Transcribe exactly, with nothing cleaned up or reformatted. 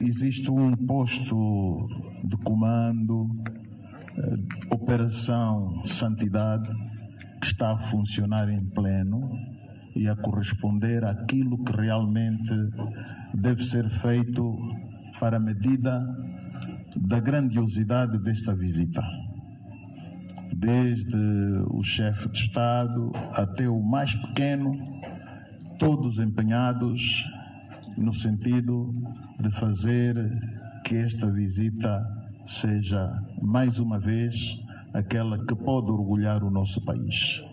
existe um posto de comando, Operação Santidade, que está a funcionar em pleno e a corresponder àquilo que realmente deve ser feito para a medida da grandiosidade desta visita. Desde o chefe de Estado até o mais pequeno, todos empenhados no sentido de fazer que esta visita seja, mais uma vez, aquela que pode orgulhar o nosso país.